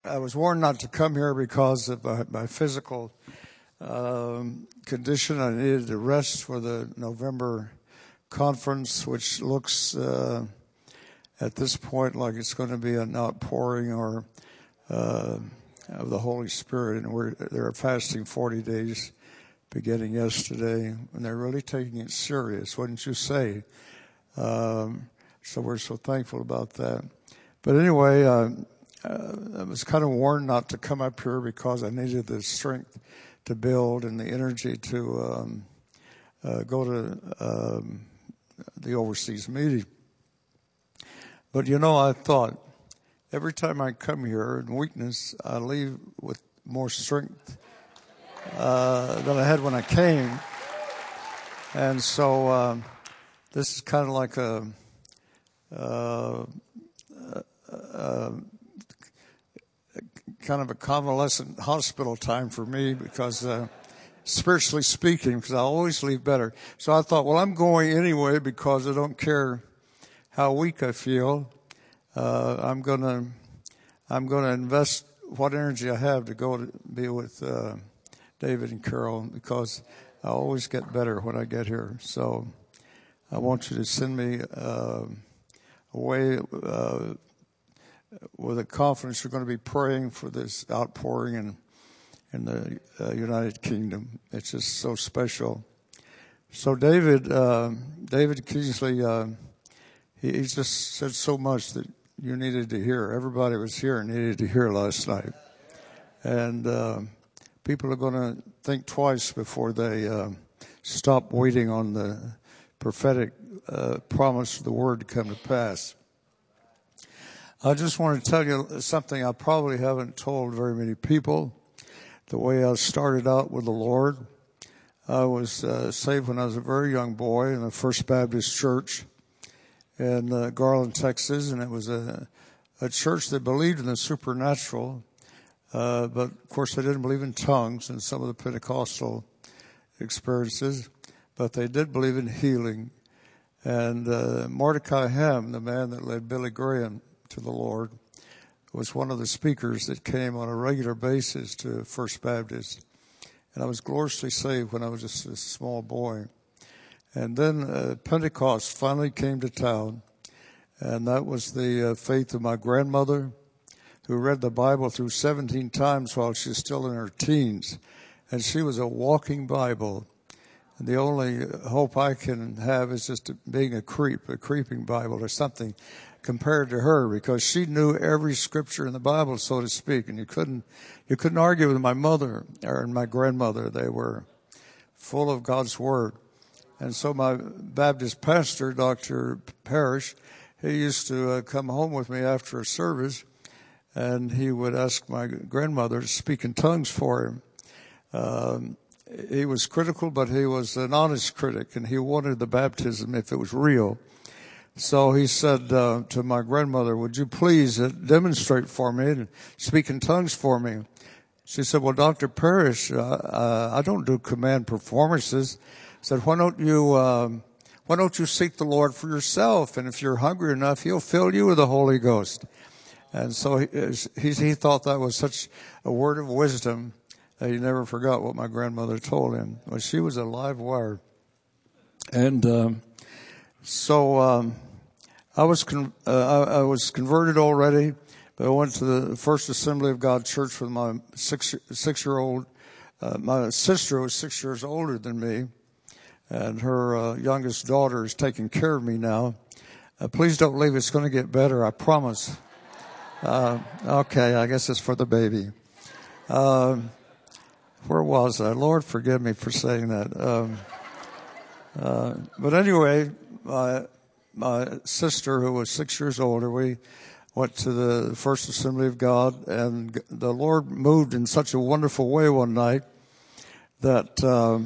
I was warned not to come here because of my physical condition. I needed to rest for the November conference, which looks at this point like it's going to be an outpouring or of the Holy Spirit. And they're fasting 40 days beginning yesterday, and they're really taking it serious, wouldn't you say? So we're so thankful about that. But anyway, I was kind of warned not to come up here because I needed the strength to build and the energy to go to the overseas meeting. But I thought every time I come here in weakness, I leave with more strength than I had when I came. And so this is kind of like a kind of a convalescent hospital time for me because spiritually speaking, because I always leave better. So I thought, well, I'm going anyway because I don't care how weak I feel. I'm gonna invest what energy I have to go to be with David and Carol because I always get better when I get here. So I want you to send me away with a confidence you're going to be praying for this outpouring in the United Kingdom. It's just so special. So David Kingsley, he just said so much that you needed to hear. Everybody was here and needed to hear last night. And people are going to think twice before they stop waiting on the prophetic promise of the word to come to pass. I just want to tell you something I probably haven't told very many people. The way I started out with the Lord, I was saved when I was a very young boy in the First Baptist Church in Garland, Texas, and it was a church that believed in the supernatural, but of course they didn't believe in tongues and some of the Pentecostal experiences, but they did believe in healing. And Mordecai Ham, the man that led Billy Graham to the Lord, was one of the speakers that came on a regular basis to First Baptist. And I was gloriously saved when I was just a small boy. And then Pentecost finally came to town, and that was the faith of my grandmother, who read the Bible through 17 times while she was still in her teens. And she was a walking Bible. And the only hope I can have is just being a creeping Bible or something compared to her, because she knew every scripture in the Bible, so to speak. And you couldn't argue with my mother or my grandmother. They were full of God's Word. And so my Baptist pastor, Dr. Parrish, he used to come home with me after a service, and he would ask my grandmother to speak in tongues for him. He was critical, but he was an honest critic, and he wanted the baptism if it was real. So he said to my grandmother, would you please demonstrate for me and speak in tongues for me? She said, well, Dr. Parrish, I don't do command performances. I said, why don't you seek the Lord for yourself? And if you're hungry enough, he'll fill you with the Holy Ghost. And so he thought that was such a word of wisdom that he never forgot what my grandmother told him. Well, she was a live wire. And so I was converted already, but I went to the First Assembly of God Church with my six-year-old. My sister was 6 years older than me, and her youngest daughter is taking care of me now. Please don't leave. It's going to get better, I promise. Okay, I guess it's for the baby. Where was I? Lord, forgive me for saying that. But anyway, my sister, who was 6 years older, we went to the First Assembly of God, and the Lord moved in such a wonderful way one night that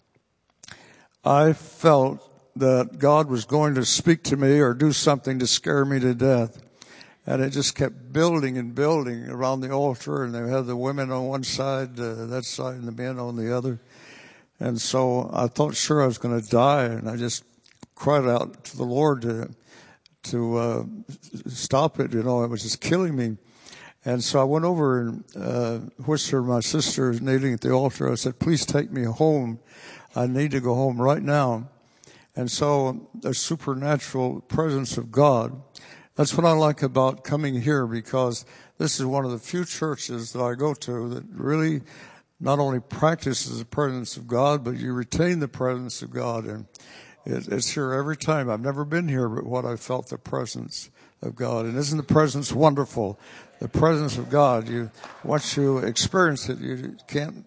I felt that God was going to speak to me or do something to scare me to death. And it just kept building and building around the altar, and they had the women on one side, that side, and the men on the other. And so I thought sure I was going to die, and I just cried out to the Lord to stop it. It was just killing me. And so I went over and whispered, my sister is kneeling at the altar. I said, please take me home. I need to go home right now. And so the supernatural presence of God, that's what I like about coming here, because this is one of the few churches that I go to that really not only practices the presence of God, but you retain the presence of God. And it's here every time. I've never been here, but what I felt the presence of God. And isn't the presence wonderful? The presence of God. Once you experience it, you can't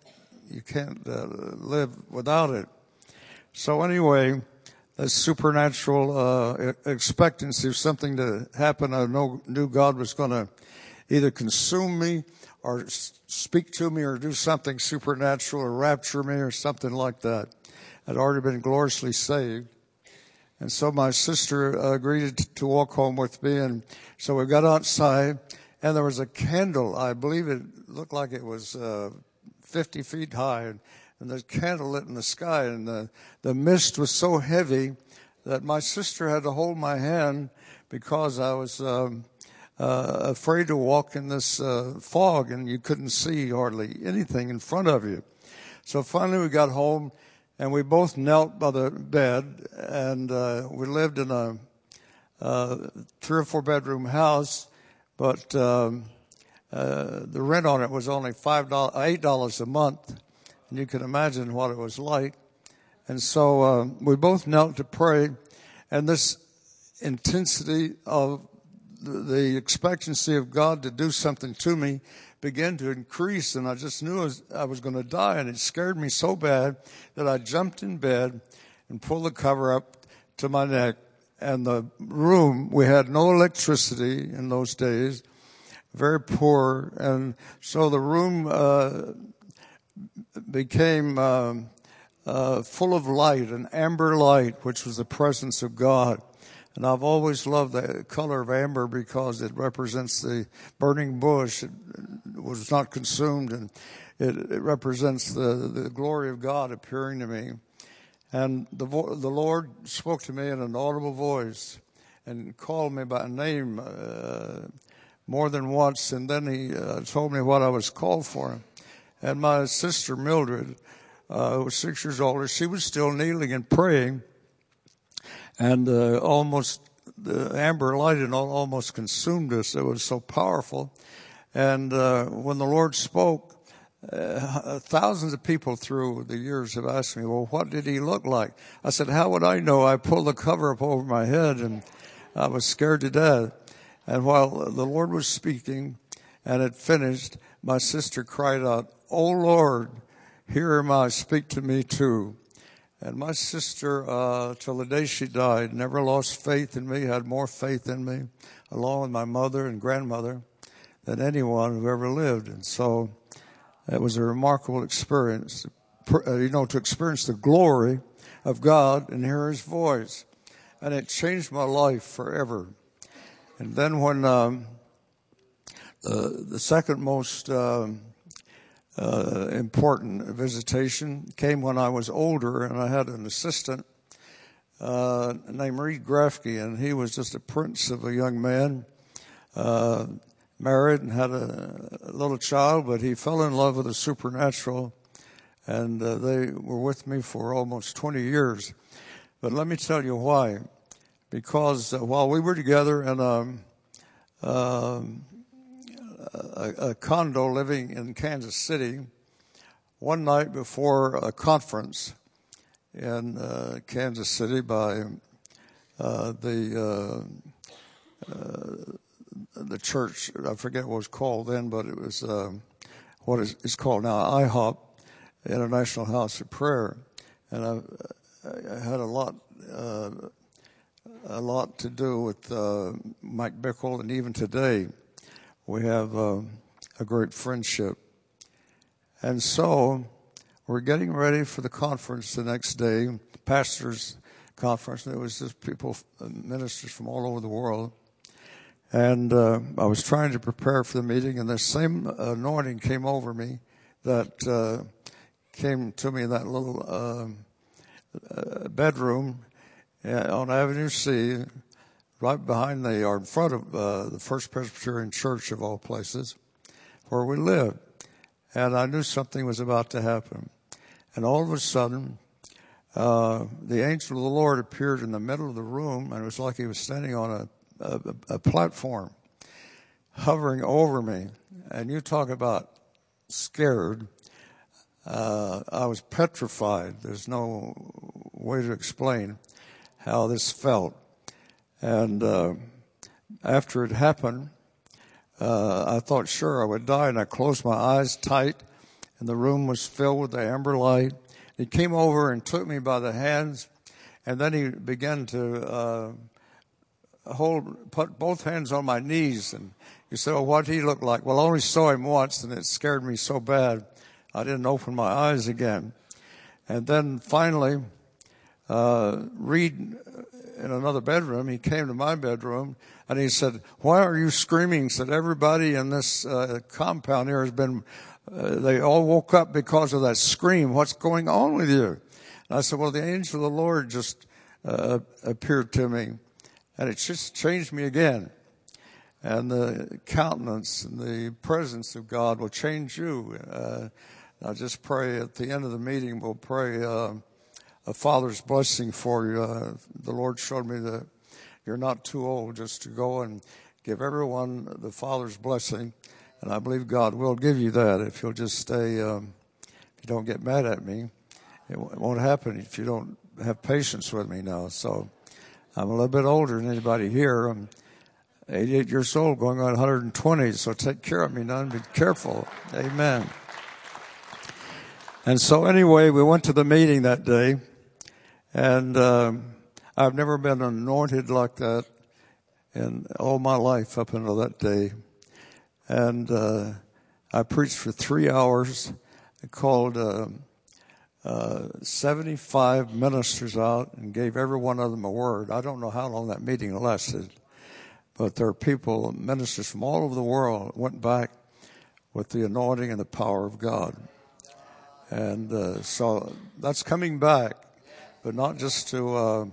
live without it. So anyway, a supernatural expectancy of something to happen. I knew God was going to either consume me or speak to me or do something supernatural or rapture me or something like that. I'd already been gloriously saved. And so my sister agreed to walk home with me. And so we got outside, and there was a candle. I believe it looked like it was 50 feet high. And the candle lit in the sky. And the mist was so heavy that my sister had to hold my hand because I was afraid to walk in this fog, and you couldn't see hardly anything in front of you. So finally we got home, and we both knelt by the bed, and we lived in a 3 or 4 bedroom house, but the rent on it was only $8 a month, and you can imagine what it was like. And so we both knelt to pray, and this intensity of the expectancy of God to do something to me began to increase, and I just knew I was going to die, and it scared me so bad that I jumped in bed and pulled the cover up to my neck. And the room, we had no electricity in those days, very poor, and so the room became full of light, an amber light, which was the presence of God. And I've always loved the color of amber because it represents the burning bush. It was not consumed, and it represents the glory of God appearing to me. And the Lord spoke to me in an audible voice and called me by name more than once, and then he told me what I was called for. And my sister Mildred, who was 6 years older, she was still kneeling and praying. And almost the amber light and almost consumed us. It was so powerful. And when the Lord spoke, thousands of people through the years have asked me, well, what did he look like? I said, how would I know? I pulled the cover up over my head, and I was scared to death. And while the Lord was speaking and it finished, my sister cried out, "Oh, Lord, here am I, speak to me too." And my sister, till the day she died, never lost faith in me, had more faith in me, along with my mother and grandmother, than anyone who ever lived. And so it was a remarkable experience, to experience the glory of God and hear his voice. And it changed my life forever. And then when the second most important visitation came when I was older, and I had an assistant named Reed Grafke, and he was just a prince of a young man, married and had a little child, but he fell in love with the supernatural, and they were with me for almost 20 years. But let me tell you why. Because while we were together in a condo living in Kansas City, one night before a conference in Kansas City by the church, I forget what it was called then, but it was what it's called now, IHOP, International House of Prayer. And I had a lot to do with Mike Bickle, and even today we have a great friendship. And so we're getting ready for the conference the next day, pastor's conference. And it was just people, ministers from all over the world. And I was trying to prepare for the meeting, and the same anointing came over me that came to me in that little bedroom on Avenue C, right behind or in front of the First Presbyterian Church of all places. where we lived. And I knew something was about to happen. And all of a sudden, the angel of the Lord appeared in the middle of the room, and it was like he was standing on a platform, hovering over me. And you talk about scared. I was petrified. There's no way to explain how this felt. And after it happened, I thought, sure, I would die. And I closed my eyes tight, and the room was filled with the amber light. He came over and took me by the hands, and then he began to put both hands on my knees. And he said, well, what did he look like? Well, I only saw him once, and it scared me so bad I didn't open my eyes again. And then finally, Reed, in another bedroom, he came to my bedroom, and he said, why are you screaming? He said, everybody in this compound here has been, they all woke up because of that scream. What's going on with you? And I said, well, the angel of the Lord just appeared to me, and it just changed me again. And the countenance and the presence of God will change you. I just pray at the end of the meeting, we'll pray a Father's blessing for you. The Lord showed me that you're not too old just to go and give everyone the Father's blessing. And I believe God will give you that if you'll just stay, if you don't get mad at me. It won't happen if you don't have patience with me now. So I'm a little bit older than anybody here. I'm 88 years old, going on 120, so take care of me, none. Be careful. Amen. And so anyway, we went to the meeting that day, and I've never been anointed like that in all my life up until that day. And I preached for 3 hours. I called 75 ministers out and gave every one of them a word. I don't know how long that meeting lasted, but there are people, ministers from all over the world, went back with the anointing and the power of God. And so that's coming back, but not just to,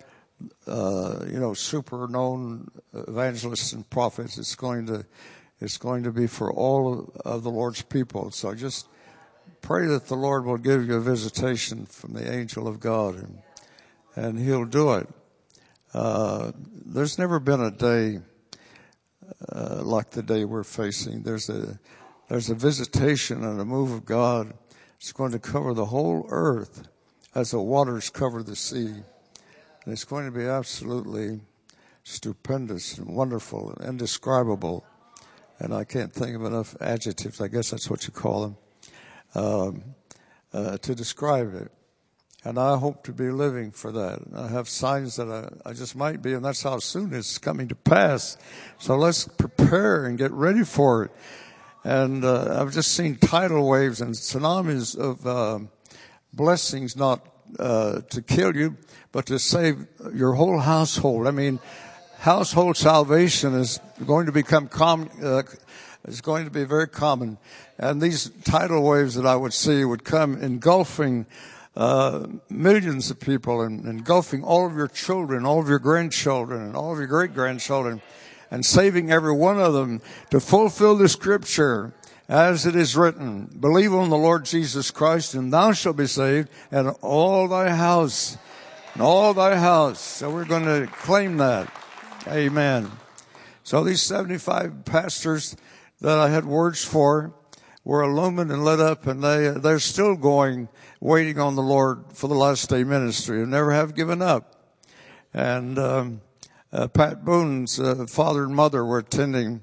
super known evangelists and prophets. It's going to be for all of the Lord's people. So just pray that the Lord will give you a visitation from the angel of God, and He'll do it. There's never been a day like the day we're facing. There's a visitation and a move of God. It's going to cover the whole earth as the waters cover the sea. And it's going to be absolutely stupendous and wonderful and indescribable. And I can't think of enough adjectives, I guess that's what you call them, to describe it. And I hope to be living for that. And I have signs that I just might be, and that's how soon it's coming to pass. So let's prepare and get ready for it. And I've just seen tidal waves and tsunamis of blessings, not to kill you, but to save your whole household. I mean, household salvation is going to become is going to be very common. And these tidal waves that I would see would come engulfing millions of people, and engulfing all of your children, all of your grandchildren, and all of your great-grandchildren, and saving every one of them to fulfill the scripture as it is written, believe on the Lord Jesus Christ, and thou shalt be saved, and all thy house. And all thy house. So we're going to claim that. Amen. So these 75 pastors that I had words for were illumined and lit up, and they're still going, waiting on the Lord for the last day ministry, and never have given up. And Pat Boone's father and mother were attending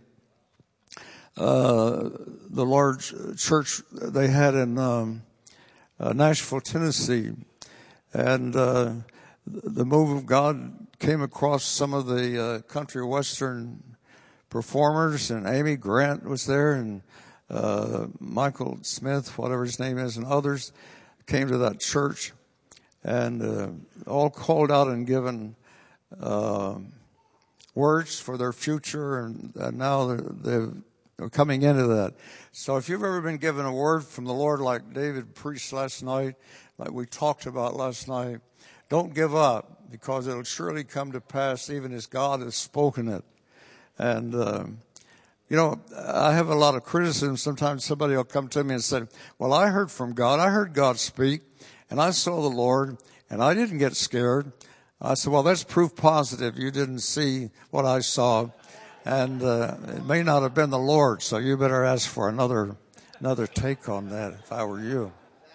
the large church they had in Nashville, Tennessee. And the move of God came across some of the country western performers, and Amy Grant was there, and Michael Smith, whatever his name is, and others came to that church, and all called out and given words for their future, and now they're coming into that. So if you've ever been given a word from the Lord like David preached last night, like we talked about last night, don't give up, because it'll surely come to pass even as God has spoken it. And, I have a lot of criticism. Sometimes somebody will come to me and say, well, I heard from God. I heard God speak, and I saw the Lord, and I didn't get scared. I said, well, that's proof positive. You didn't see what I saw, and it may not have been the Lord, so you better ask for another take on that if I were you.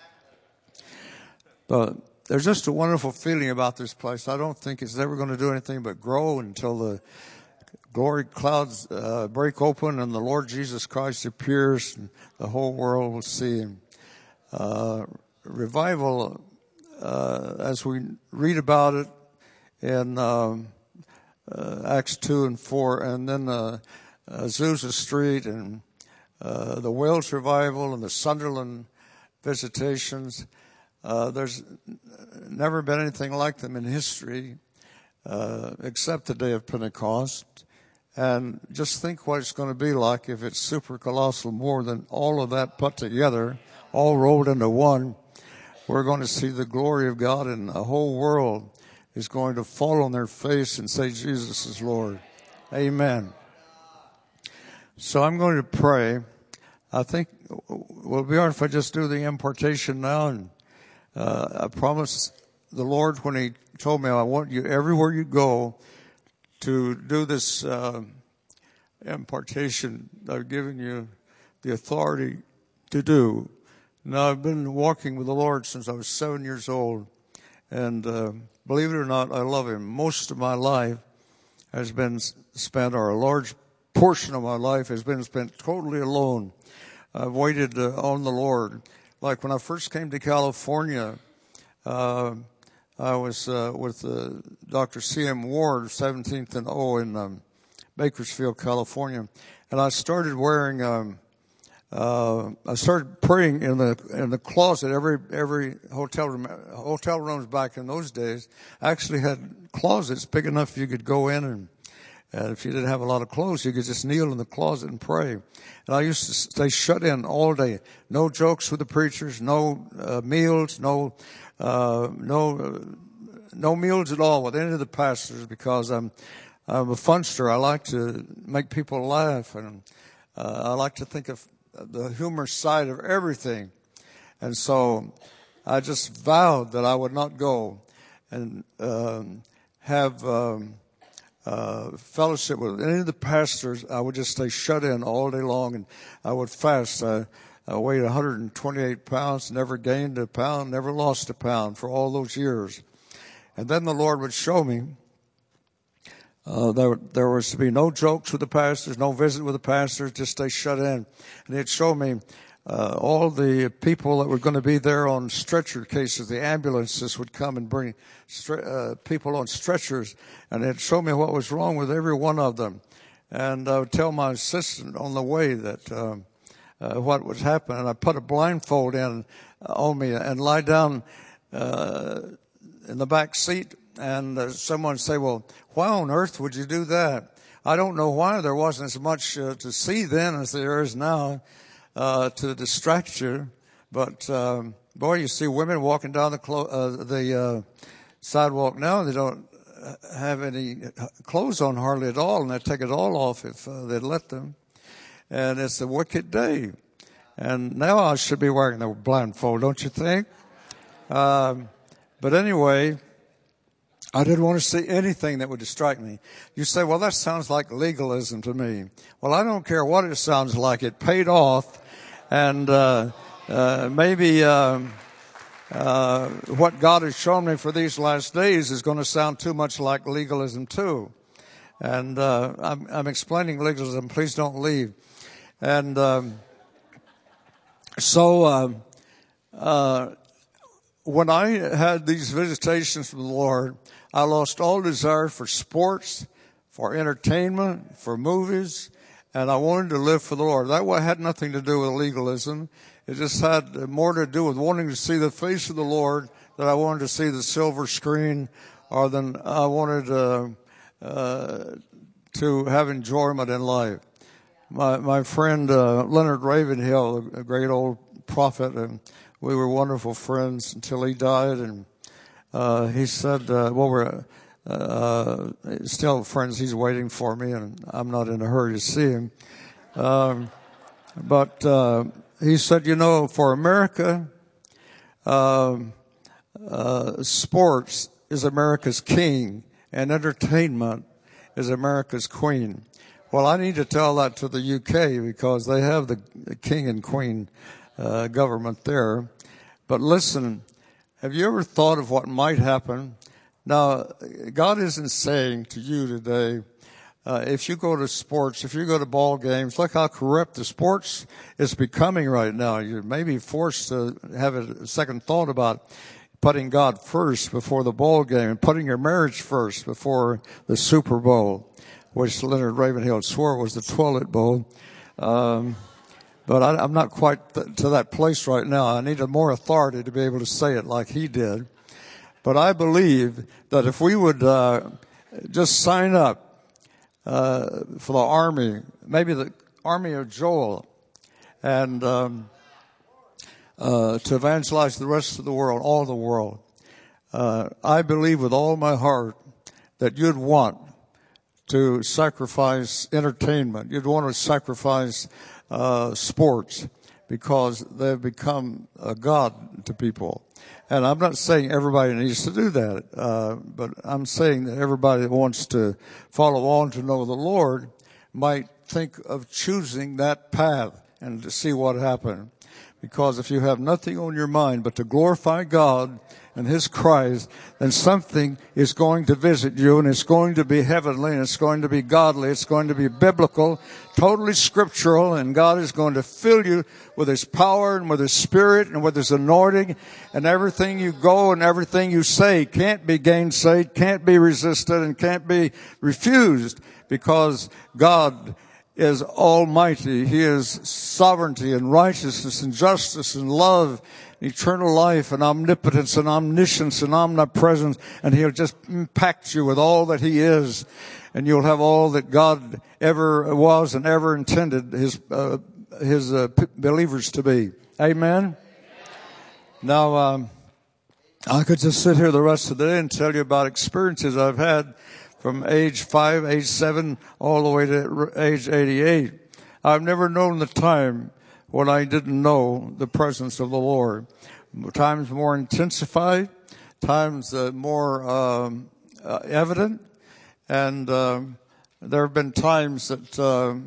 But there's just a wonderful feeling about this place. I don't think it's ever going to do anything but grow until the glory clouds break open and the Lord Jesus Christ appears and the whole world will see him. Revival, as we read about it in Acts 2 and 4, and then Azusa Street and the Wales revival and the Sunderland visitations, there's never been anything like them in history except the day of Pentecost. And just think what it's going to be like if it's super colossal, more than all of that put together, all rolled into one. We're going to see the glory of God, and the whole world is going to fall on their face and say, Jesus is Lord. Amen. So I'm going to pray. I think we'll be all right if I just do the impartation now. And I promised the Lord when he told me, I want you everywhere you go to do this impartation I've given you the authority to do. Now, I've been walking with the Lord since I was 7 years old, and believe it or not, I love him. Most of my life has been spent, or a large portion of my life has been spent totally alone. I've waited on the Lord. Like when I first came to California, I was with Dr. C.M. Ward, 17th and O in Bakersfield, California, and I started wearing. I started praying in the closet. Every hotel rooms back in those days actually had closets big enough you could go in, and if you didn't have a lot of clothes, you could just kneel in the closet and pray. And I used to stay shut in all day. No jokes with the preachers, no meals, no meals at all with any of the pastors, because I'm a funster. I like to make people laugh, and I like to think of the humor side of everything. And so I just vowed that I would not go and have fellowship with any of the pastors. I would just stay shut in all day long, and I would fast. I weighed 128 pounds, never gained a pound, never lost a pound for all those years. And then the Lord would show me there was to be no jokes with the pastors, no visit with the pastors, just stay shut in. And he'd show me all the people that were going to be there on stretcher cases. The ambulances would come and bring people on stretchers, and it'd show me what was wrong with every one of them. And I would tell my assistant on the way that what was happening. I put a blindfold on me and lie down in the back seat. And someone say, well, why on earth would you do that? I don't know why. There wasn't as much to see then as there is now to distract you. But, boy, you see women walking down the sidewalk now. They don't have any clothes on hardly at all, and they take it all off if they'd let them. And it's a wicked day. And now I should be wearing the blindfold, don't you think? But anyway, I didn't want to see anything that would distract me. You say, well, that sounds like legalism to me. Well, I don't care what it sounds like. It paid off. And maybe what God has shown me for these last days is going to sound too much like legalism too. And I'm explaining legalism. Please don't leave. And so when I had these visitations from the Lord, I lost all desire for sports, for entertainment, for movies, and I wanted to live for the Lord. That had nothing to do with legalism. It just had more to do with wanting to see the face of the Lord than I wanted to see the silver screen, or than I wanted to have enjoyment in life. My friend Leonard Ravenhill, a great old prophet, and we were wonderful friends until he died. And he said, well, we're still friends. He's waiting for me, and I'm not in a hurry to see him. But he said, for America, sports is America's king and entertainment is America's queen. Well, I need to tell that to the UK because they have the king and queen government there. But listen, have you ever thought of what might happen? Now, God isn't saying to you today, if you go to sports, if you go to ball games, look how corrupt the sports is becoming right now. You may be forced to have a second thought about putting God first before the ball game and putting your marriage first before the Super Bowl, which Leonard Ravenhill swore was the toilet bowl. But I'm not quite to that place right now. I need more authority to be able to say it like he did. But I believe that if we would just sign up for the army, maybe the army of Joel, and to evangelize the rest of the world, all the world, I believe with all my heart that you'd want to sacrifice entertainment. You'd want to sacrifice sports because they've become a god to people. And I'm not saying everybody needs to do that, but I'm saying that everybody that wants to follow on to know the Lord might think of choosing that path and to see what happens. Because if you have nothing on your mind but to glorify God and His Christ, then something is going to visit you, and it's going to be heavenly, and it's going to be godly, it's going to be biblical, totally scriptural, and God is going to fill you with His power and with His Spirit and with His anointing, and everything you go and everything you say can't be gainsaid, can't be resisted, and can't be refused, because God is almighty. He is sovereignty and righteousness and justice and love, eternal life and omnipotence and omniscience and omnipresence, and He'll just impact you with all that He is, and you'll have all that God ever was and ever intended His believers to be. Amen? Now, I could just sit here the rest of the day and tell you about experiences I've had from age 5, age 7, all the way to age 88. I've never known the time when I didn't know the presence of the Lord. Times more intensified, times more evident, and there have been times that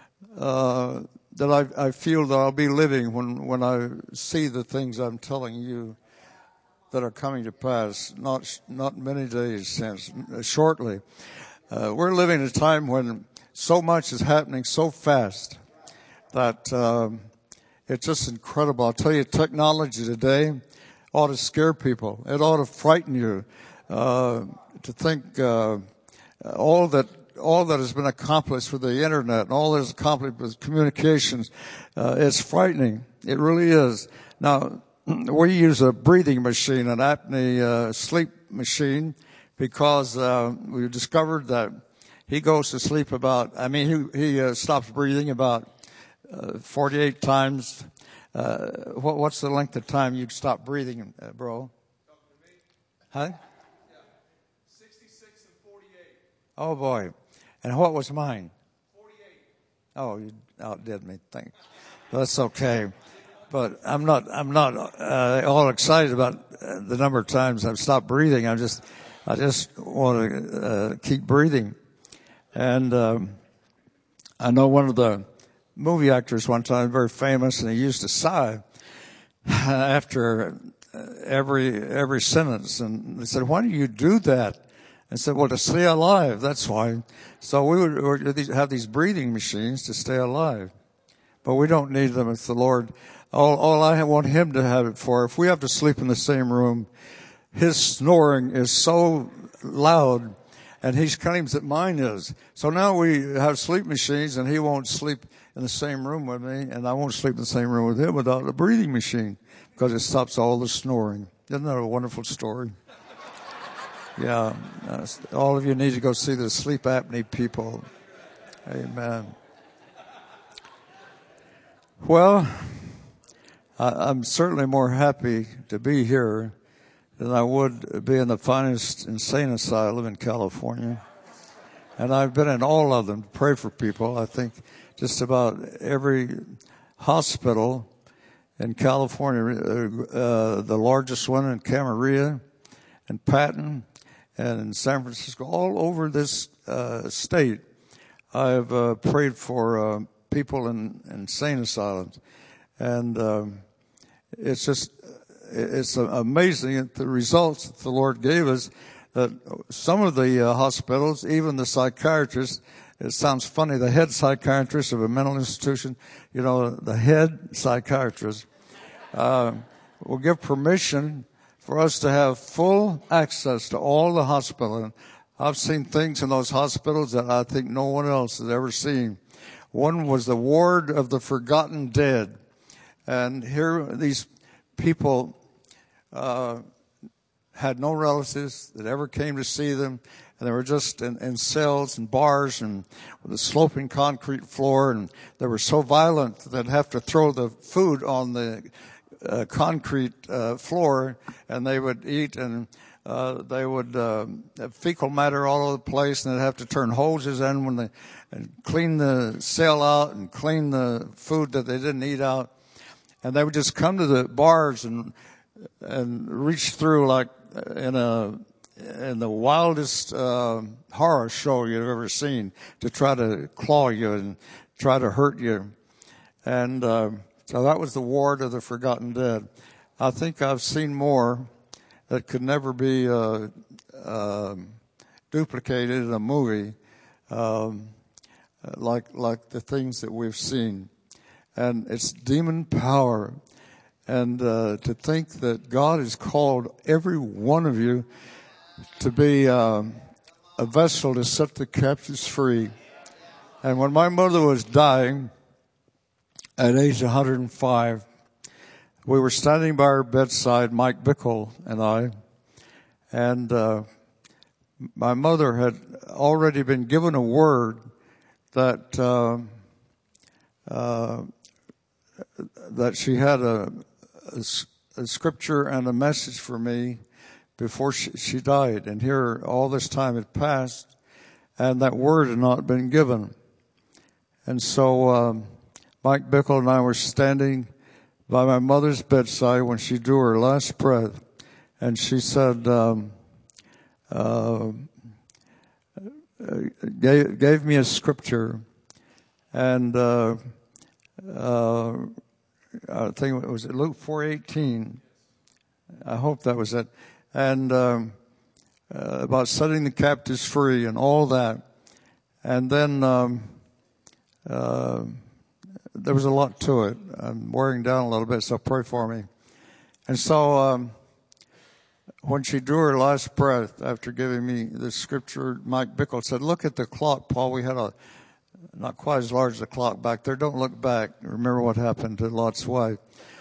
I feel that I'll be living when I see the things I'm telling you that are coming to pass, not many days since, shortly. We're living in a time when so much is happening so fast that it's just incredible. I'll tell you, technology today ought to scare people. It ought to frighten you to think all that has been accomplished with the internet and all that is accomplished with communications. It's frightening. It really is. Now, we use a breathing machine, an apnea sleep machine, because we discovered that he goes to sleep he stops breathing about 48 times. What's the length of time you stop breathing, bro? Huh? 66 and 48. Oh, boy. And what was mine? 48. Oh, you outdid me. Thanks. That's okay. But I'm not all excited about the number of times I've stopped breathing. I just want to keep breathing. And I know one of the movie actors one time, very famous, and he used to sigh after every sentence. And they said, "Why do you do that?" I said, "Well, to stay alive. That's why." So we would have these breathing machines to stay alive, but we don't need them. It's the Lord. All I want Him to have it for. If we have to sleep in the same room, His snoring is so loud, and He claims that mine is. So now we have sleep machines, and He won't sleep in the same room with me, and I won't sleep in the same room with Him without a breathing machine, because it stops all the snoring. Isn't that a wonderful story? Yeah. All of you need to go see the sleep apnea people. Amen. Well, I'm certainly more happy to be here than I would be in the finest insane asylum in California. And I've been in all of them to pray for people. I think just about every hospital in California, the largest one in Camarillo and Patton and in San Francisco, all over this state, I've prayed for people in insane asylums. And it's amazing at the results that the Lord gave us, that some of the hospitals, even the psychiatrists, it sounds funny, the head psychiatrist of a mental institution, the head psychiatrist, will give permission for us to have full access to all the hospitals. I've seen things in those hospitals that I think no one else has ever seen. One was the ward of the forgotten dead. And here these people had no relatives that ever came to see them, and they were just in cells and bars and with a sloping concrete floor, and they were so violent that they'd have to throw the food on the concrete floor, and they would eat, and they would have fecal matter all over the place, and they'd have to turn hoses in and clean the cell out and clean the food that they didn't eat out. And they would just come to the bars and reach through like in the wildest horror show you've ever seen to try to claw you and try to hurt you. And so that was the ward of the forgotten dead. I think I've seen more that could never be duplicated in a movie, like the things that we've seen. And it's demon power. And to think that God has called every one of you to be a vessel to set the captives free. And when my mother was dying at age 105, we were standing by her bedside, Mike Bickle and I, and my mother had already been given a word that she had a scripture and a message for me before she died. And here all this time had passed, and that word had not been given. And so Mike Bickle and I were standing by my mother's bedside when she drew her last breath, and she said, gave me a scripture, and I think it was Luke 4:18. I hope that was it. And about setting the captives free and all that. And then there was a lot to it. I'm wearing down a little bit, so pray for me. And so when she drew her last breath after giving me the scripture, Mike Bickle said, "Look at the clock, Paul. We had a not quite as large as the clock back there. Don't look back. Remember what happened to Lot's wife."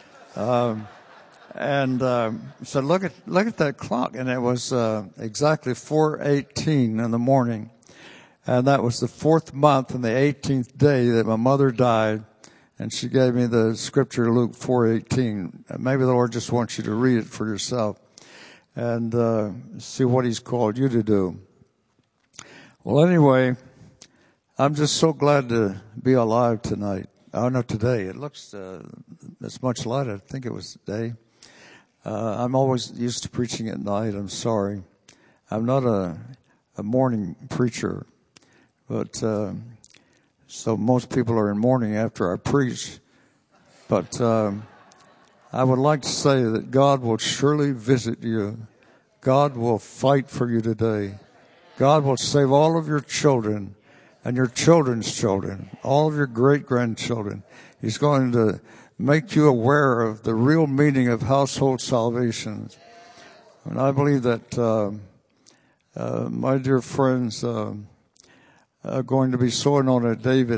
And said, look at that clock. And it was exactly 4:18 in the morning. And that was the 4th month and the 18th day that my mother died. And she gave me the scripture, Luke 4:18. Maybe the Lord just wants you to read it for yourself and see what he's called you to do. Well, anyway, I'm just so glad to be alive tonight. Oh, no, today. It looks it's much lighter. I think it was today. I'm always used to preaching at night. I'm sorry. I'm not a morning preacher. But so most people are in mourning after I preach. But I would like to say that God will surely visit you. God will fight for you today. God will save all of your children and your children's children, all of your great-grandchildren. He's going to make you aware of the real meaning of household salvation. And I believe that my dear friends are going to be so anointed, David,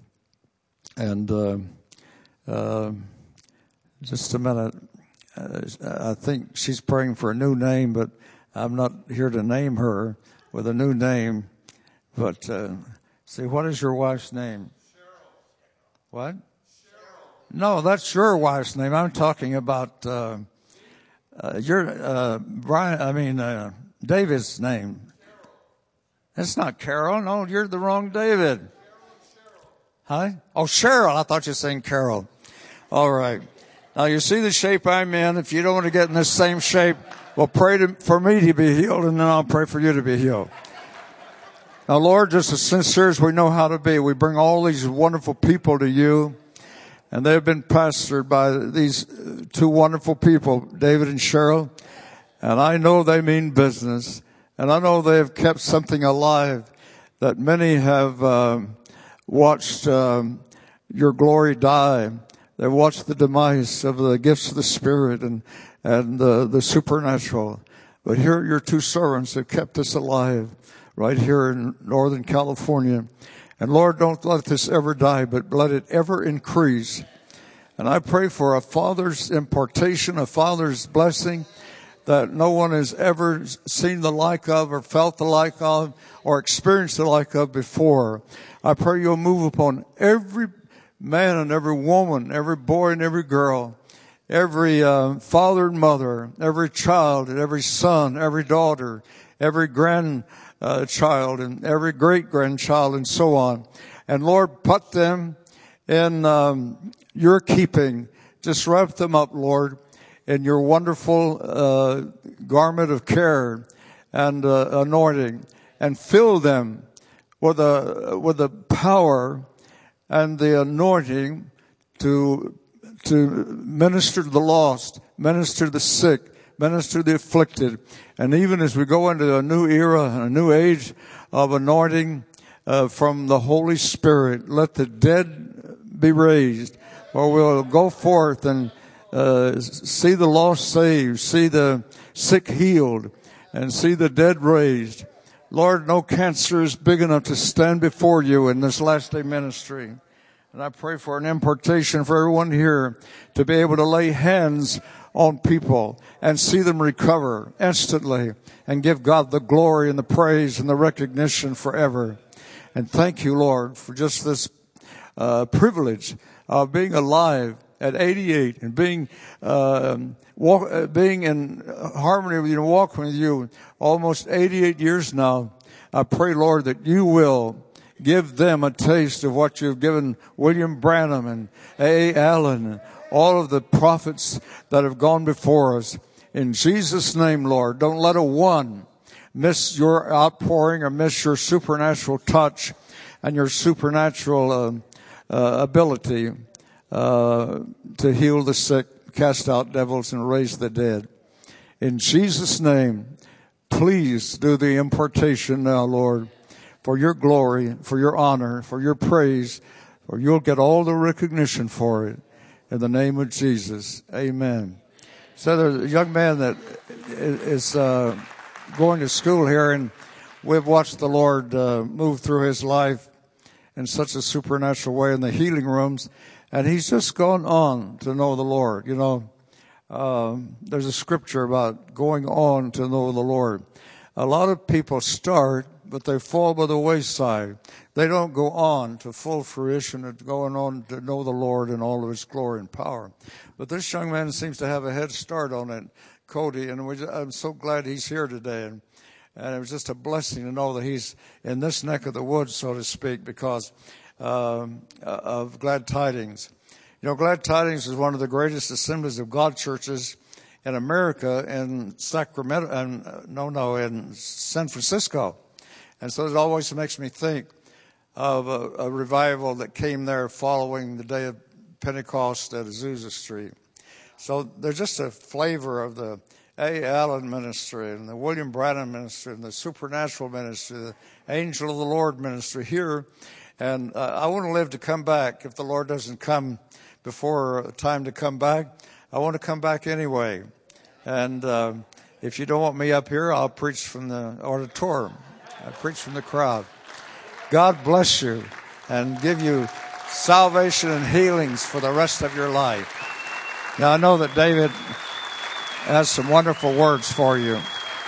and just a minute. I think she's praying for a new name, but I'm not here to name her with a new name. But see, what is your wife's name? Cheryl. What? Cheryl. No, that's your wife's name. I'm talking about your Brian. I mean David's name. It's not Carol. No, you're the wrong David. Huh? Oh, Cheryl. I thought you were saying Carol. All right. Now, you see the shape I'm in. If you don't want to get in this same shape, well, pray for me to be healed, and then I'll pray for you to be healed. Now, Lord, just as sincere as we know how to be, we bring all these wonderful people to you, and they've been pastored by these two wonderful people, David and Cheryl, and I know they mean business, and I know they have kept something alive that many have watched your glory die. They've watched the demise of the gifts of the Spirit and the supernatural. But here your two servants have kept us alive right here in Northern California. And Lord, don't let this ever die, but let it ever increase. And I pray for a Father's impartation, a Father's blessing that no one has ever seen the like of or felt the like of or experienced the like of before. I pray you'll move upon every man and every woman, every boy and every girl, every father and mother, every child and every son, every daughter, every grandchild and every great-grandchild and so on. And Lord, put them in your keeping. Just wrap them up, Lord, in your wonderful garment of care and anointing, and fill them with the power and the anointing to minister to the lost, minister to the sick, minister to the afflicted. And even as we go into a new era, a new age of anointing from the Holy Spirit, let the dead be raised, or we'll go forth and see the lost saved, see the sick healed, and see the dead raised. Lord, no cancer is big enough to stand before you in this last day ministry. And I pray for an impartation for everyone here to be able to lay hands on people and see them recover instantly and give God the glory and the praise and the recognition forever. And thank you, Lord, for just this privilege of being alive at 88 and being in harmony with you and walking with you almost 88 years now. I pray, Lord, that you will give them a taste of what you've given William Branham and A. Allen and all of the prophets that have gone before us. In Jesus' name, Lord, don't let a one miss your outpouring or miss your supernatural touch and your supernatural ability to heal the sick, cast out devils, and raise the dead. In Jesus' name, please do the impartation now, Lord, for your glory, for your honor, for your praise, for you'll get all the recognition for it. In the name of Jesus, amen. So there's a young man that is going to school here, and we've watched the Lord move through his life in such a supernatural way in the healing rooms, and he's just gone on to know the Lord. You know, there's a scripture about going on to know the Lord. A lot of people start, but they fall by the wayside. They don't go on to full fruition of going on to know the Lord in all of his glory and power. But this young man seems to have a head start on it, Cody, and I'm so glad he's here today. And it was just a blessing to know that he's in this neck of the woods, so to speak, because of Glad Tidings. You know, Glad Tidings is one of the greatest Assemblies of God churches in America, in Sacramento, in San Francisco. And so it always makes me think of a revival that came there following the day of Pentecost at Azusa Street. So there's just a flavor of the A. Allen ministry and the William Branham ministry and the supernatural ministry, the Angel of the Lord ministry here. And I want to live to come back. If the Lord doesn't come before time to come back, I want to come back anyway. And if you don't want me up here, I'll preach from the auditorium. I preach from the crowd. God bless you and give you salvation and healings for the rest of your life. Now, I know that David has some wonderful words for you.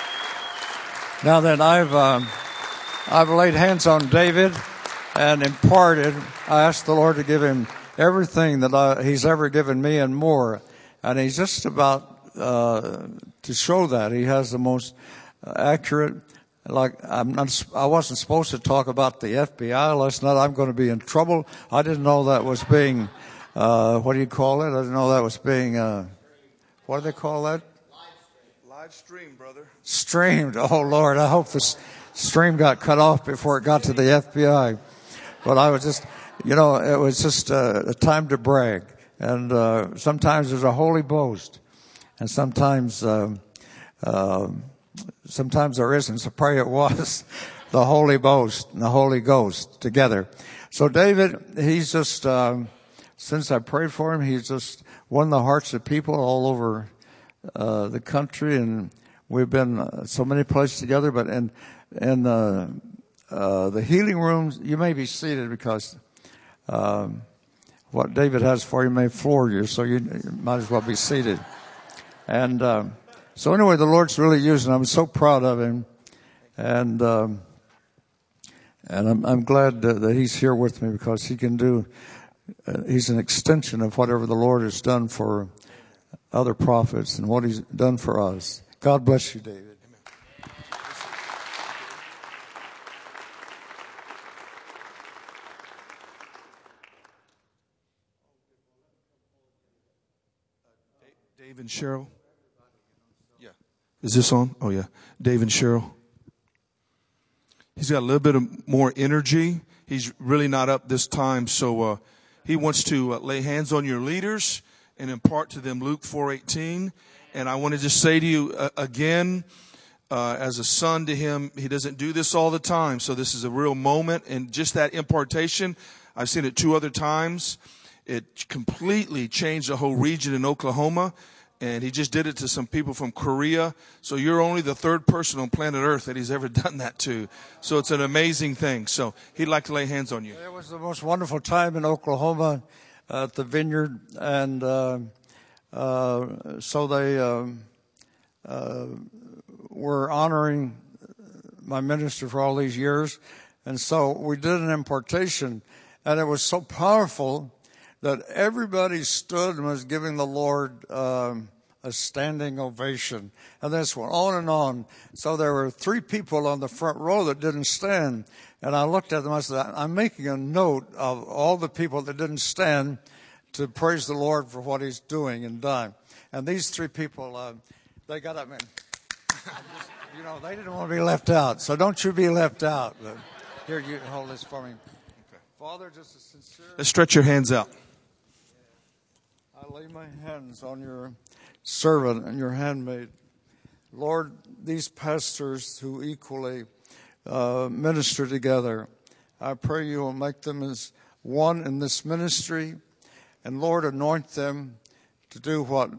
Now that I've laid hands on David and imparted, I asked the Lord to give him everything that he's ever given me and more. And he's just about to show that. He has the most accurate, like I wasn't supposed to talk about the FBI last night. I'm going to be in trouble. I didn't know that was being, what do you call it? I didn't know that was being, what do they call that? Live stream, brother. Streamed. Oh, Lord, I hope this stream got cut off before it got to the FBI. But I was just, it was just a time to brag. And sometimes there's a holy boast. And sometimes there isn't. So pray it was the Holy Boast and the Holy Ghost together. So David, he's just, since I prayed for him, he's just won the hearts of people all over the country, and we've been so many places together. But in the healing rooms, you may be seated because what David has for you may floor you, so you might as well be seated. And so anyway, the Lord's really using him. I'm so proud of him, and I'm glad that he's here with me because he can do. He's an extension of whatever the Lord has done for other prophets and what he's done for us. God bless you, David. Dave and Cheryl. Yeah. Is this on? Oh, yeah. Dave and Cheryl. He's got a little bit of more energy. He's really not up this time, so he wants to lay hands on your leaders and impart to them Luke 4:18. And I want to just say to you again, as a son to him, he doesn't do this all the time, so this is a real moment. And just that impartation, I've seen it 2 other times. It completely changed the whole region in Oklahoma. And he just did it to some people from Korea. So you're only the 3rd person on planet Earth that he's ever done that to. So it's an amazing thing. So he'd like to lay hands on you. It was the most wonderful time in Oklahoma at the vineyard. And so they were honoring my ministry for all these years. And so we did an impartation. And it was so powerful that everybody stood and was giving the Lord a standing ovation. And this went on and on. So there were 3 people on the front row that didn't stand. And I looked at them, I said, I'm making a note of all the people that didn't stand to praise the Lord for what he's doing and done. And these 3 people, they got up and, they didn't want to be left out. So don't you be left out. But here, you hold this for me. Okay. Father, just a sincere... Let's stretch your hands out. I lay my hands on your servant and your handmaid. Lord, these pastors who equally minister together, I pray you will make them as one in this ministry. And Lord, anoint them to do what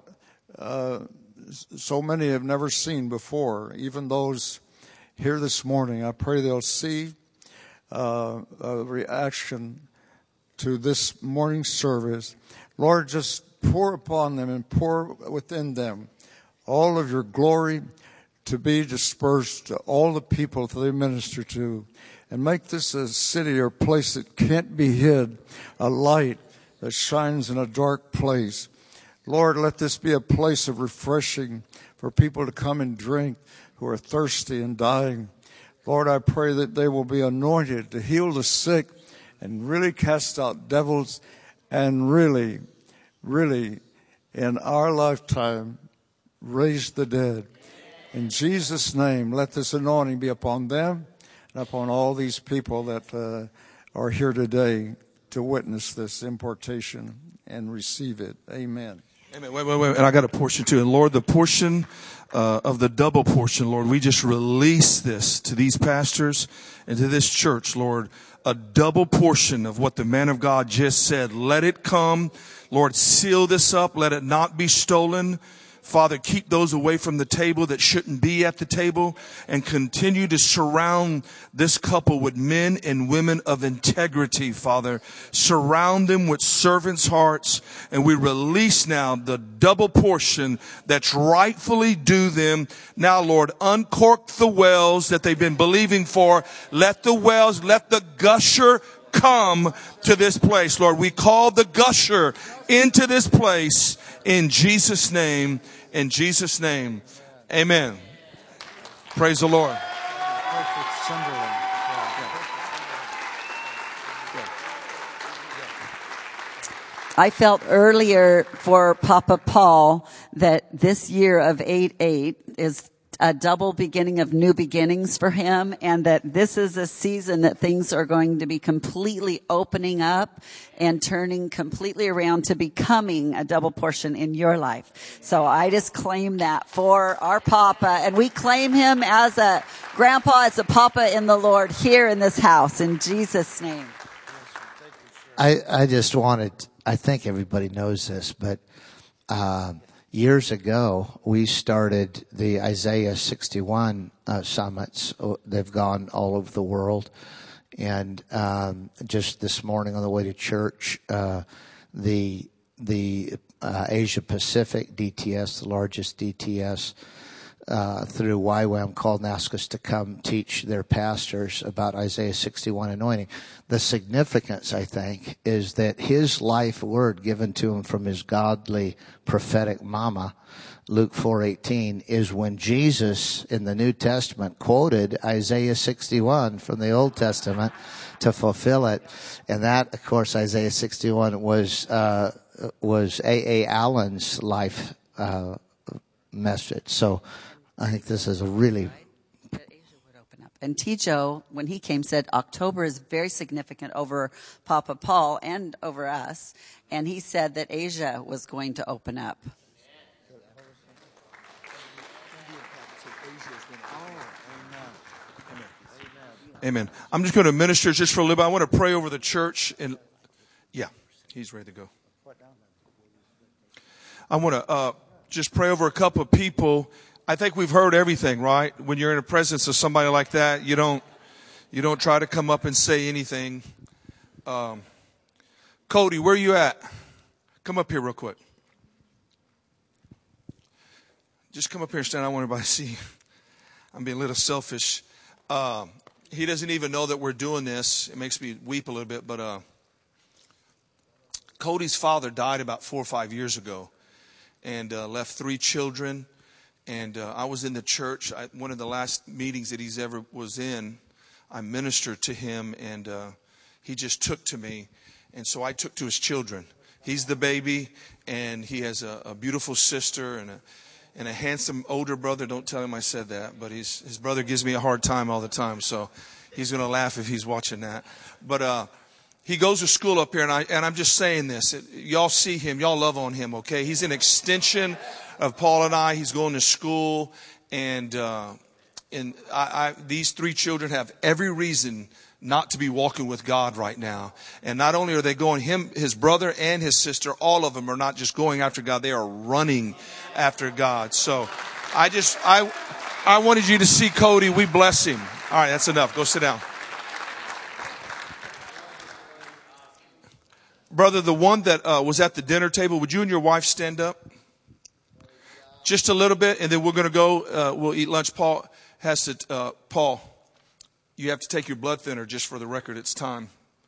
so many have never seen before, even those here this morning. I pray they'll see a reaction to this morning's service. Lord, just pour upon them and pour within them all of your glory to be dispersed to all the people that they minister to. And make this a city or place that can't be hid, a light that shines in a dark place. Lord, let this be a place of refreshing for people to come and drink who are thirsty and dying. Lord, I pray that they will be anointed to heal the sick and really cast out devils and really in our lifetime raise the dead. In Jesus' name, let this anointing be upon them and upon all these people that are here today to witness this impartation and receive it. Amen. Amen. Wait. And I got a portion too. And Lord, the portion of the double portion, Lord, we just release this to these pastors and to this church, Lord. A double portion of what the man of God just said. Let it come. Lord, seal this up. Let it not be stolen. Father, keep those away from the table that shouldn't be at the table, and continue to surround this couple with men and women of integrity, Father. Surround them with servants' hearts, and we release now the double portion that's rightfully due them. Now, Lord, uncork the wells that they've been believing for. Let the gusher come to this place. Lord, we call the gusher into this place in Jesus' name. In Jesus' name. Amen. Praise the Lord. Sunderland. I felt earlier for Papa Paul that this year of 8/8 is a double beginning of new beginnings for him, and that this is a season that things are going to be completely opening up and turning completely around to becoming a double portion in your life. So I just claim that for our Papa, and we claim him as a grandpa, as a Papa in the Lord here in this house, in Jesus' name. I just wanted, I think everybody knows this, but years ago, we started the Isaiah 61 summits. They've gone all over the world. And just this morning on the way to church, the Asia Pacific DTS, the largest DTS, through YWAM, called and asked us to come teach their pastors about Isaiah 61 anointing. The significance, I think, is that his life word given to him from his godly prophetic mama, Luke 4:18, is when Jesus in the New Testament quoted Isaiah 61 from the Old Testament to fulfill it. And that, of course, Isaiah 61 was A.A. Allen's life message. So I think this is a really... That Asia would open up. And Tijo, when he came, said October is very significant over Papa Paul and over us. And he said that Asia was going to open up. Amen. I'm just going to minister just for a little bit. I want to pray over the church. And yeah, he's ready to go. I want to just pray over a couple of people. I think we've heard everything, right? When you're in the presence of somebody like that, you don't try to come up and say anything. Cody, where are you at? Come up here real quick. Just come up here and stand. I want everybody to see you. I'm being a little selfish. He doesn't even know that we're doing this. It makes me weep a little bit, but Cody's father died about 4 or 5 years ago and left 3 children. And I was in the church. One of the last meetings that he's ever was in, I ministered to him, and he just took to me. And so I took to his children. He's the baby, and he has a beautiful sister and a handsome older brother. Don't tell him I said that, but his brother gives me a hard time all the time, so he's going to laugh if he's watching that. But he goes to school up here, and I'm just saying this. Y'all see him. Y'all love on him, okay? He's an extension of Paul and I. He's going to school, and these 3 children have every reason not to be walking with God right now. And not only are they going, his brother and his sister, all of them are not just going after God, they are running after God. So I wanted you to see Cody. We bless him. All right, that's enough. Go sit down. Brother, the one that was at the dinner table, would you and your wife stand up? Just a little bit, and then we're going to go, we'll eat lunch. Paul, you have to take your blood thinner, just for the record. It's time.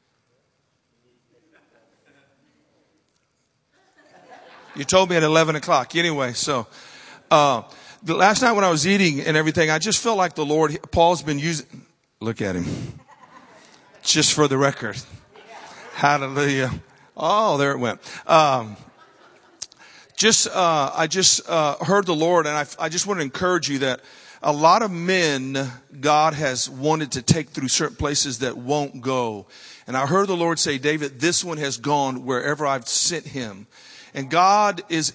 You told me at 11 o'clock. Anyway, so the last night when I was eating and everything, I just felt like the Lord, Paul's been using, look at him. Just for the record. Hallelujah. Oh, there it went. I just heard the Lord, and I just want to encourage you that a lot of men God has wanted to take through certain places that won't go. And I heard the Lord say, David, this one has gone wherever I've sent him. And God is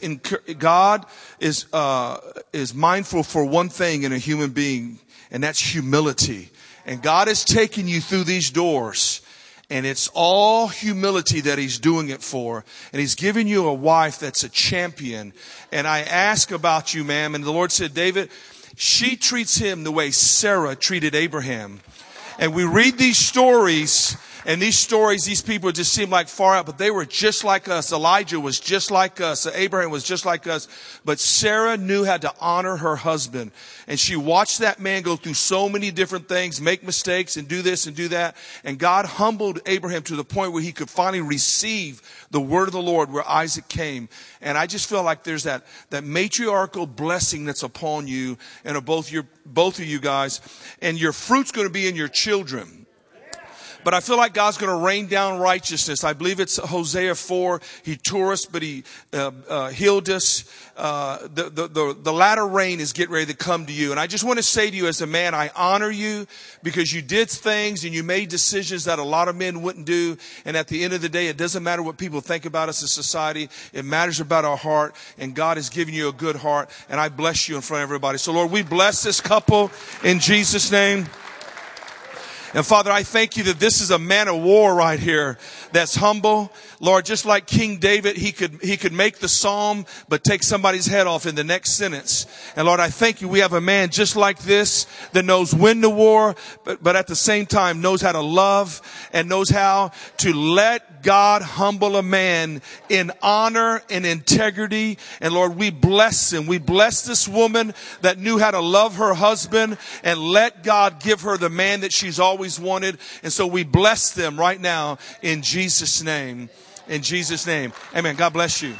mindful for one thing in a human being, and that's humility. And God is taking you through these doors. And it's all humility that he's doing it for. And he's giving you a wife that's a champion. And I ask about you, ma'am. And the Lord said, David, she treats him the way Sarah treated Abraham. And we read these stories, And these stories, these people just seem like far out, but they were just like us. Elijah was just like us. Abraham was just like us. But Sarah knew how to honor her husband. And she watched that man go through so many different things, make mistakes and do this and do that. And God humbled Abraham to the point where he could finally receive the word of the Lord where Isaac came. And I just feel like there's that matriarchal blessing that's upon you and both of you guys. And your fruit's going to be in your children. But I feel like God's going to rain down righteousness. I believe it's Hosea 4. He tore us, but he healed us. The latter rain is getting ready to come to you. And I just want to say to you as a man, I honor you because you did things and you made decisions that a lot of men wouldn't do. And at the end of the day, it doesn't matter what people think about us as society. It matters about our heart. And God has given you a good heart. And I bless you in front of everybody. So Lord, we bless this couple in Jesus' name. And Father, I thank you that this is a man of war right here that's humble. Lord, just like King David, he could make the psalm, but take somebody's head off in the next sentence. And Lord, I thank you. We have a man just like this that knows when to war, but at the same time knows how to love and knows how to let God humble a man in honor and integrity. And Lord, we bless him. We bless this woman that knew how to love her husband and let God give her the man that she's always wanted. And so we bless them right now in Jesus' name. In Jesus' name. Amen. God bless you.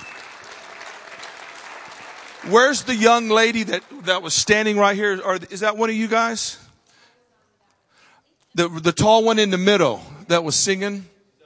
Where's the young lady that was standing right here? Or is that one of you guys? The tall one in the middle that was singing?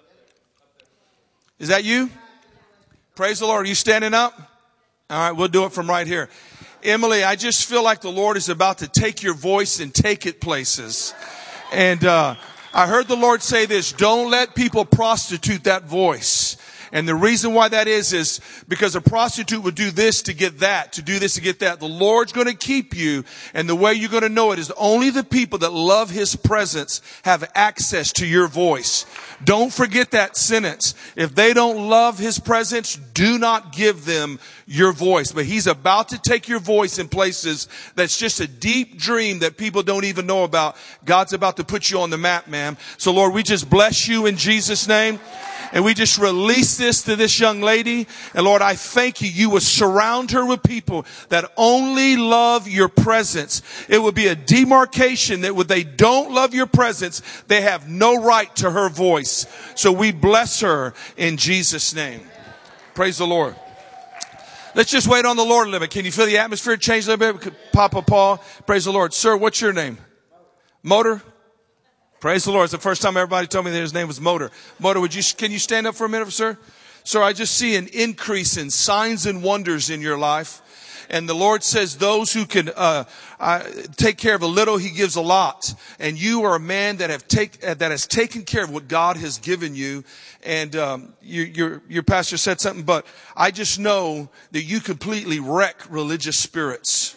Is that you? Praise the Lord. Are you standing up? All right, we'll do it from right here. Emily, I just feel like the Lord is about to take your voice and take it places. And I heard the Lord say this, don't let people prostitute that voice. And the reason why that is because a prostitute would do this to get that, to do this to get that. The Lord's going to keep you. And the way you're going to know it is only the people that love his presence have access to your voice. Don't forget that sentence. If they don't love his presence, do not give them your voice. But he's about to take your voice in places that's just a deep dream that people don't even know about. God's about to put you on the map, ma'am. So Lord, we just bless you in Jesus' name. And we just release this to this young lady. And Lord, I thank you. You will surround her with people that only love your presence. It will be a demarcation that when they don't love your presence, they have no right to her voice. So we bless her in Jesus' name. Praise the Lord. Let's just wait on the Lord a little bit. Can you feel the atmosphere change a little bit? Papa Paul, praise the Lord. Sir, what's your name? Motor? Praise the Lord. It's the first time everybody told me that his name was Motor. Motor, can you stand up for a minute, sir? Sir, I just see an increase in signs and wonders in your life. And the Lord says those who can take care of a little, he gives a lot. And you are a man that has taken care of what God has given you. And your pastor said something, but I just know that you completely wreck religious spirits.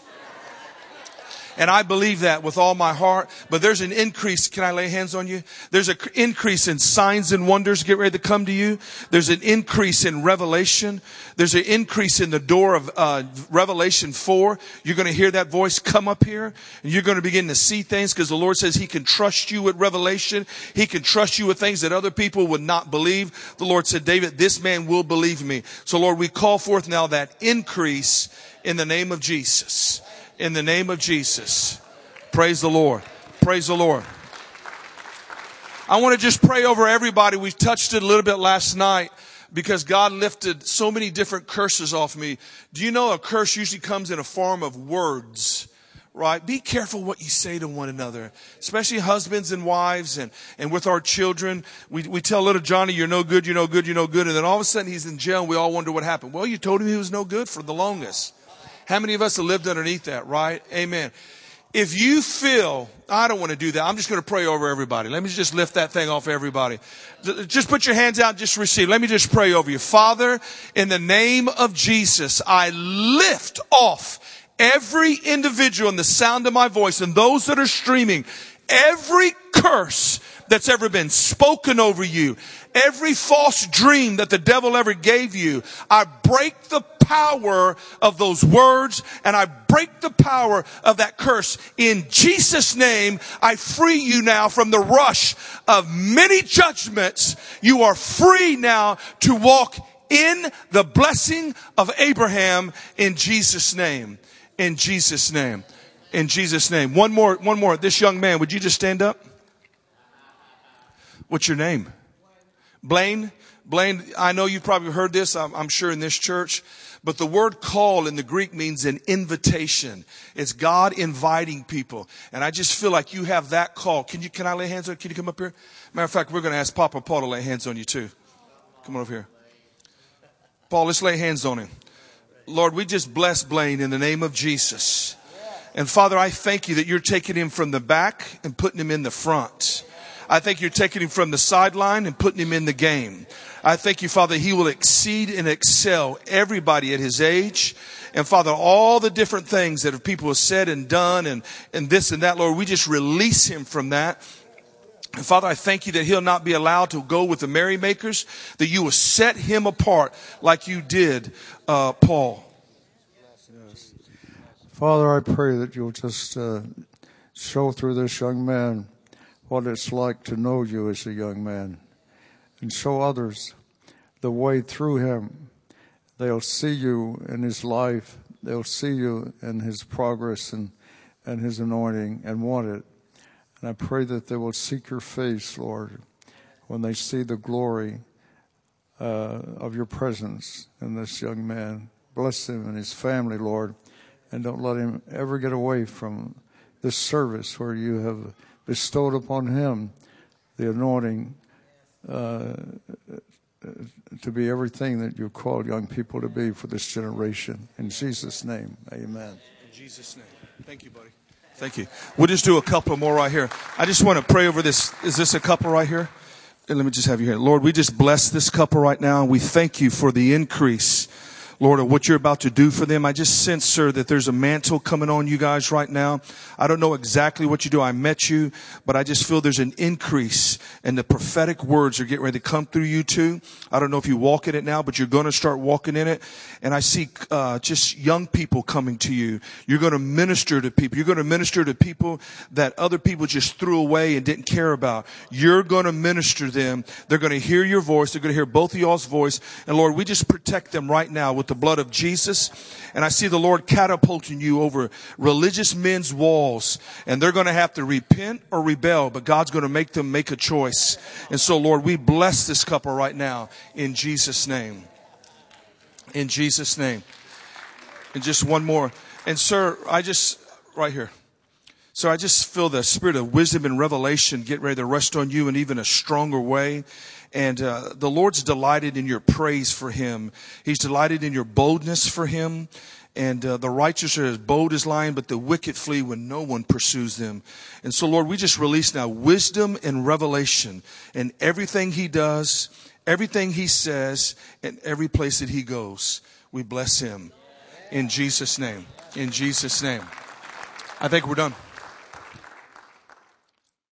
And I believe that with all my heart. But there's an increase. Can I lay hands on you? There's an increase in signs and wonders get ready to come to you. There's an increase in revelation. There's an increase in the door of Revelation 4. You're going to hear that voice come up here. And you're going to begin to see things because the Lord says he can trust you with revelation. He can trust you with things that other people would not believe. The Lord said, David, this man will believe me. So Lord, we call forth now that increase in the name of Jesus. In the name of Jesus. Praise the Lord. Praise the Lord. I want to just pray over everybody. We've touched it a little bit last night because God lifted so many different curses off me. Do you know a curse usually comes in a form of words? Right? Be careful what you say to one another, especially husbands and wives and with our children. We tell little Johnny, you're no good, you're no good, you're no good. And then all of a sudden he's in jail and we all wonder what happened. Well, you told him he was no good for the longest. How many of us have lived underneath that, right? Amen. If you feel, I don't want to do that, I'm just going to pray over everybody. Let me just lift that thing off everybody. Just put your hands out, just receive. Let me just pray over you. Father, in the name of Jesus, I lift off every individual in the sound of my voice and those that are streaming, every curse that's ever been spoken over you, every false dream that the devil ever gave you. I break the power of those words, and I break the power of that curse. In Jesus' name, I free you now from the rush of many judgments. You are free now to walk in the blessing of Abraham in Jesus' name. In Jesus' name. In Jesus' name. One more. This young man, would you just stand up? What's your name? Blaine? Blaine, I know you've probably heard this, I'm sure, in this church. But the word call in the Greek means an invitation. It's God inviting people. And I just feel like you have that call. Can I lay hands on you? Can you come up here? Matter of fact, we're going to ask Papa Paul to lay hands on you too. Come on over here. Paul, let's lay hands on him. Lord, we just bless Blaine in the name of Jesus. And Father, I thank you that you're taking him from the back and putting him in the front. I think you're taking him from the sideline and putting him in the game. I thank you, Father, he will exceed and excel everybody at his age. And Father, all the different things that people have said and done and this and that, Lord, we just release him from that. And Father, I thank you that he'll not be allowed to go with the merrymakers, that you will set him apart like you did Paul. Yes. Father, I pray that you'll just show through this young man what it's like to know you as a young man, and show others the way through him. They'll see you in his life. They'll see you in his progress and his anointing and want it. And I pray that they will seek your face, Lord, when they see the glory of your presence in this young man. Bless him and his family, Lord, and don't let him ever get away from this service where you have bestowed upon him the anointing to be everything that you called young people to be for this generation. In Jesus' name, amen. In Jesus' name. Thank you, buddy. Thank you. We'll just do a couple more right here. I just want to pray over this. Is this a couple right here? And let me just have you here. Lord, we just bless this couple right now, and we thank you for the increase, Lord, of what you're about to do for them. I just sense, sir, that there's a mantle coming on you guys right now. I don't know exactly what you do. I met you, but I just feel there's an increase, and the prophetic words are getting ready to come through you too. I don't know if you walk in it now, but you're going to start walking in it. And I see just young people coming to you. You're going to minister to people. You're going to minister to people that other people just threw away and didn't care about. You're going to minister to them. They're going to hear your voice. They're going to hear both of y'all's voice. And Lord, we just protect them right now with the blood of Jesus. And I see the Lord catapulting you over religious men's walls. And they're going to have to repent or rebel, but God's going to make them make a choice. And so, Lord, we bless this couple right now in Jesus' name. In Jesus' name. And just one more. And sir, right here. So I just feel the spirit of wisdom and revelation get ready to rest on you in even a stronger way. And the Lord's delighted in your praise for him. He's delighted in your boldness for him. And the righteous are as bold as lion, but the wicked flee when no one pursues them. And so, Lord, we just release now wisdom and revelation in everything he does, everything he says, and every place that he goes. We bless him. In Jesus' name. In Jesus' name. I think we're done.